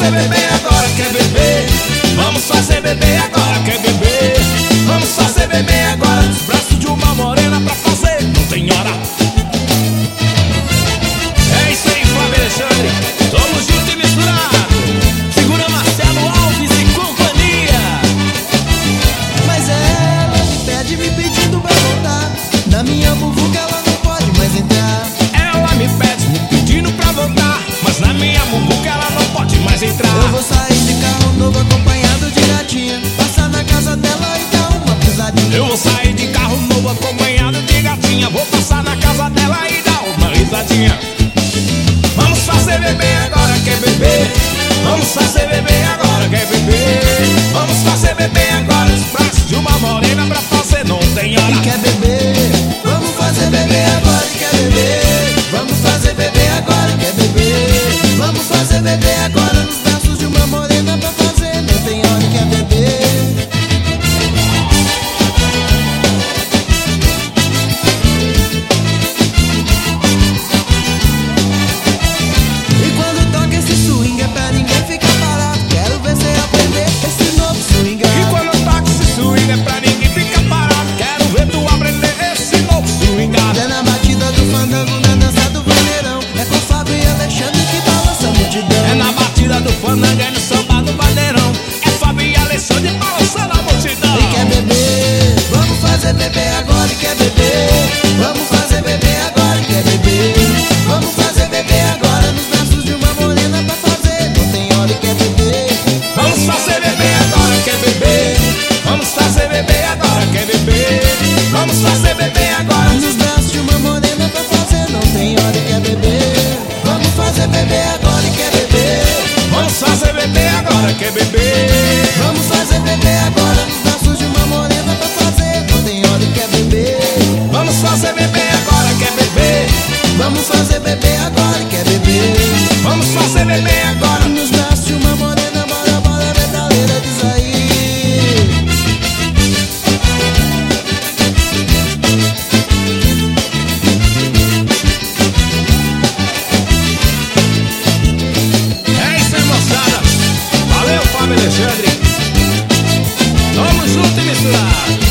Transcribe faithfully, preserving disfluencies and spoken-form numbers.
fazer bebê agora, quer beber? Vamos fazer bebê agora, quer beber? Vamos fazer bebê agora, nos braços de uma morena pra fazer, não tem hora. É isso aí, Fábio Alexandre, somos juntos e misturados. Segura Marcelo Alves e companhia. Mas ela me pede me pedindo pra voltar. Na minha muvuca ela não pode mais entrar. Ela me pede me pedindo pra voltar, mas na minha muvuca ela não pode mais entrar. Eu vou sair de carro novo acompanhado de gatinha, passar na casa dela e dar uma pisadinha. Eu vou sair de carro novo acompanhado de gatinha, vou passar na casa dela e dar uma risadinha. Vamos fazer bebê agora, quer beber? Vamos fazer bebê agora, quer beber? Vamos fazer bebê agora, nos braços de uma morena pra fazer, não tem hora. E quer beber? Vamos fazer bebê agora e quer beber? Vamos fazer bebê agora, quer beber? Vamos fazer bebê agora nos braços de uma morena pra fazer, não tem hora e quer beber. E quando toca esse swing é pra ninguém ficar parado. Quero ver cê aprender esse novo swing. E quando eu toco esse swing é pra ninguém ficar parado. Quero ver tu aprender esse novo swing. É na batida do fandango, na dança do vaneirão. É com Fábio e Alexandre que balança a multidão. É na batida do fandango, é no samba do bandeirão. É Fábio e Alexandre balançando a multidão. E quer beber? Vamos fazer bebê agora e quer beber? Vamos fazer bebê agora e quer beber? Vamos fazer bebê agora nos braços de uma morena pra fazer, não tem hora e quer beber. Vamos fazer bebê agora, quer beber? Vamos fazer bebê agora, quer beber? Vamos fazer bebê agora. Nos braços de uma morena pra fazer, não tem hora e quer beber. Vamos fazer bebê agora e quer beber? Vamos fazer bebê agora, quer beber? Vamos fazer bebê agora nos braços de uma morena pra fazer, não tem hora e quer beber. Vamos fazer bebê agora, quer beber? Vamos fazer bebê agora e quer beber? Vamos fazer bebê agora. Nos braços de uma morena, bora, bora, metaleira, diz aí. É isso aí, moçada. Valeu, Fábio Alexandre. Tamo junto e misturado.